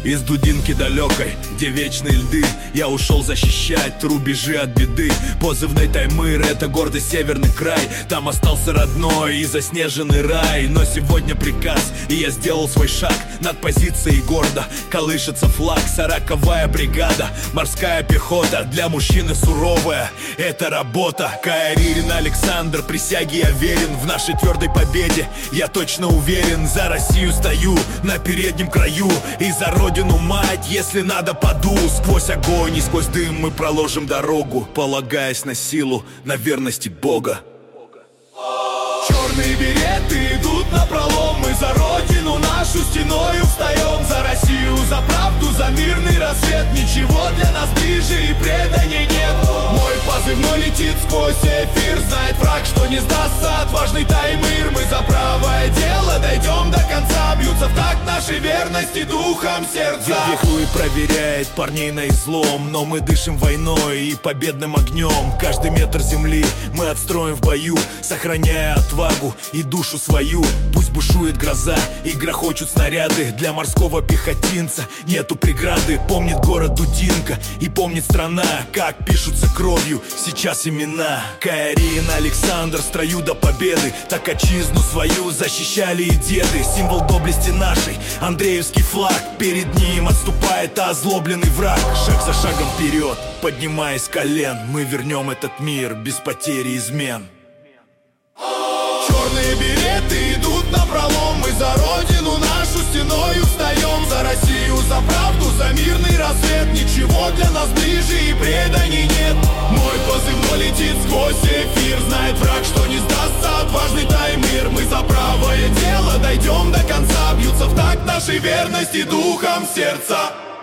Из Дудинки далекой, где вечные льды, я ушел защищать рубежи от беды. Позывной Таймыр — это гордый северный край. Там остался родной и заснеженный рай. Но сегодня приказ, и я сделал свой шаг. Над позицией гордо колышется флаг. 40-я бригада, морская пехота. Для мужчины суровая — это работа. Каирин Александр, присяге я верен. В нашей твердой победе я точно уверен. За Россию стою на переднем краю, и за родину мать, если надо, паду. Сквозь огонь и сквозь дым мы проложим дорогу, полагаясь на силу, на верности Бога. Черные береты идут напролом. Мы за родину нашу стеною встаем. За Россию, за правду, за мирный рассвет. Ничего для нас ближе и преданий нет. Мой позывной летит сквозь эфир. Знает враг, что не сдастся отважный Таймыр. Мы за правое дело дойдем до конца. Бьются в такт нашей верности духом сердца. Веху и проверяет парней на излом. Но мы дышим войной и победным огнем. Каждый метр земли мы отстроим в бою, сохраняя отвагу и душу свою. Пусть бушует гроза и грохочут снаряды. Для морского пехотинца нету преграды. Помнит город Дудинка и помнит страна, как пишутся кровью сейчас имена. Каирин Александр в строю до победы. Так отчизну свою защищали и деды. Символ доблести нашей, Андреевский флаг. Перед ним отступает озлобленный враг. Шаг за шагом вперед, поднимаясь с колен, мы вернем этот мир без потери измен. Черные береты идут напролом. Мы за родину нашу стеною встаем. За Россию, за правду, за мирный рассвет. Ничего для нас ближе и преданий нет. Мой позывной летит сквозь эфир. Знает враг, что не сдастся отважный Таймыр. Мы за правое дело дойдем до конца. Бьются в такт нашей верности духом сердца.